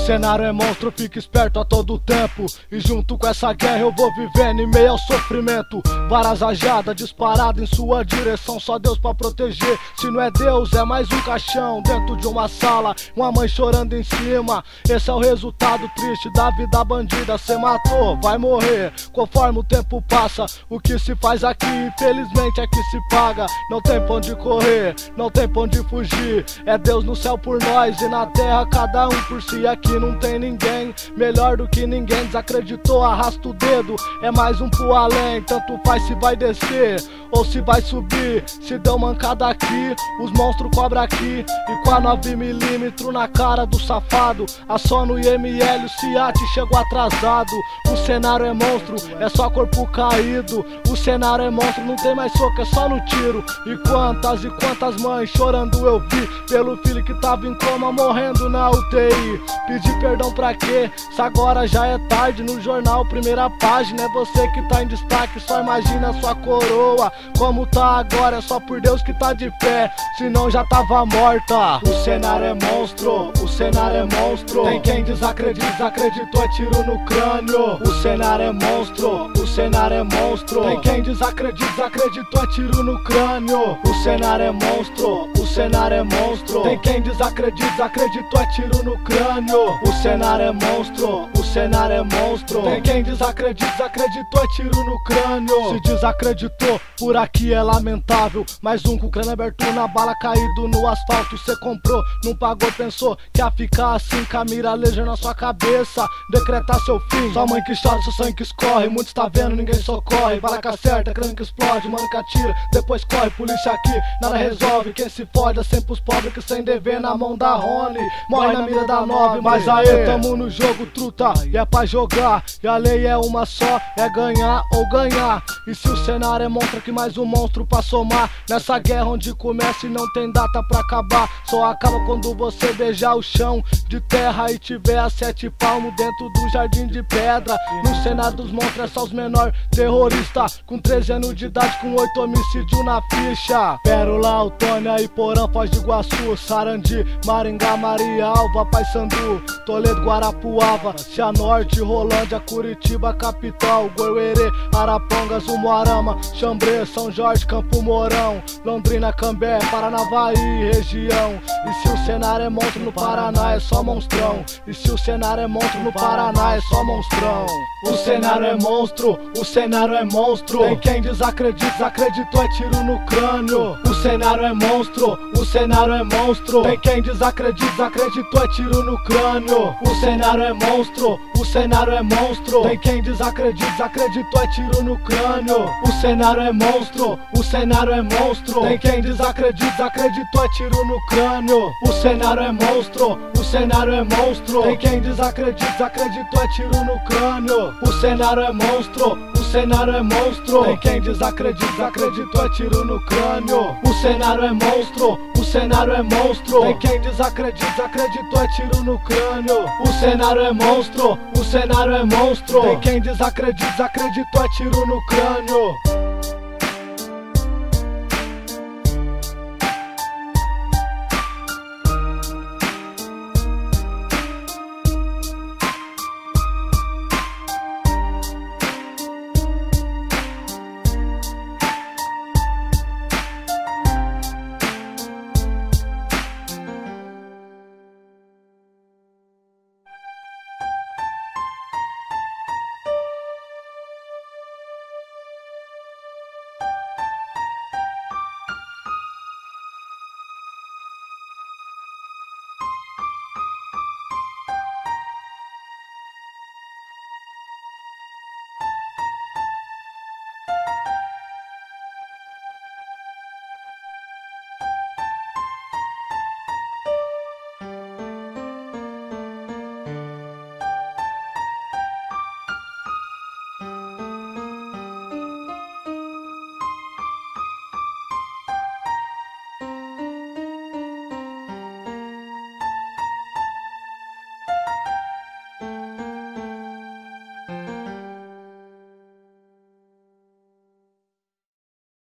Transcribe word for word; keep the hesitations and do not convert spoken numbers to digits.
cenário é monstro, fica esperto a todo tempo. E junto com essa guerra eu vou vivendo em meio ao sofrimento. Várias rajadas disparadas em sua direção, só Deus pra proteger. Se não é Deus, é mais um caixão dentro de uma sala, uma mãe chorando em cima. Esse é o resultado triste da vida bandida. Cê matou, vai morrer conforme o tempo passa. O que se faz aqui, infelizmente, é que se paga. Não tem pra onde correr, não tem pra onde fugir. É Deus no céu por nós e na terra cada um por si. Aqui não tem ninguém melhor do que ninguém. Desacreditou, arrasta o dedo, é mais um pro além. Tanto faz se vai descer ou se vai subir. Se deu mancada aqui, os monstros cobram aqui. E com a nove milímetros na cara do safado, a Sono e M L, o Ciate chegou atrasado. O cenário é monstro, é só corpo caído. O cenário é monstro, não tem mais soco, é só no tiro. E quantas e quantas mães chorando eu vi pelo filho que tava em coma, morrendo na U T I. Pedir perdão pra quê? Se agora já é tarde. No jornal, primeira página, é você que tá em destaque. Só imagina a sua coroa como tá agora, é só por Deus que tá de pé, senão já tava morta. O cenário é monstro, o cenário é monstro. Tem quem desacredita, desacreditou, é tiro no crânio. O cenário é monstro, o cenário é monstro. Tem quem desacredita, desacreditou, é tiro no crânio. O cenário é monstro, o cenário é monstro. Tem quem desacredita, desacreditou, é tiro no crânio. O cenário é monstro, o cenário é monstro. Tem quem desacredita, desacreditou, é tiro no crânio. Se desacreditou, por aqui é lamentável. Mais um com o crânio aberto na bala, caído no asfalto. Cê comprou, não pagou, pensou que ia ficar assim, com a mira laser na sua cabeça, decretar seu fim. Sua mãe que chora, seu sangue que escorre. Muitos tá vendo, ninguém socorre. Bala que acerta, crânio que explode, mano que atira, depois corre. Polícia aqui, nada resolve. Quem se fode é sempre os pobres que sem dever na mão da Rony. Morre na mira da nove, mas aí tamo no jogo, truta, e é pra jogar. E a lei é uma só, é ganhar ou ganhar. E se o cenário é monstro, que mais um monstro pra somar nessa guerra onde começa e não tem data pra acabar. Só acaba quando você beijar o chão de terra e tiver a sete palmos dentro do jardim de pedra. No cenário dos monstros é só os menor terroristas, com treze anos de idade, com oito homicídios na ficha. Pérola, Autônia, Iporã, Foz de Iguaçu, Sarandi, Maringá, Maria Alva, Paissandu, Toledo, Guarapuava, Cianorte, Rolândia, Curitiba, capital, Goiuerê, Arapongas, Umuarama, Xambrê, São Jorge, Campo Mourão, Londrina, Cambé, Paranavaí, região. E se o cenário é monstro no Paraná, é só monstrão. E se o cenário é monstro no Paraná, é só monstrão. O cenário é monstro, o cenário é monstro. Tem quem desacredita, desacreditou, é tiro no crânio. O cenário é monstro, o cenário é monstro. Tem quem desacredita, desacreditou, é tiro no crânio. O cenário é monstro, o cenário é monstro. Tem quem desacredita, desacreditou, é tiro no crânio. O cenário é monstro, o cenário é monstro. Tem quem desacredita, desacreditou, é tiro no crânio. O cenário é monstro, o cenário é monstro. Tem quem desacredita, desacreditou, é tiro no crânio. O cenário é monstro, o cenário é monstro. Tem quem desacredita, desacreditou, é tiro no crânio. O cenário é monstro, o cenário é monstro. Tem quem desacredita, desacreditou, é tiro no crânio. O cenário é monstro, o cenário é monstro. Tem quem desacredita, desacreditou, é tiro no crânio.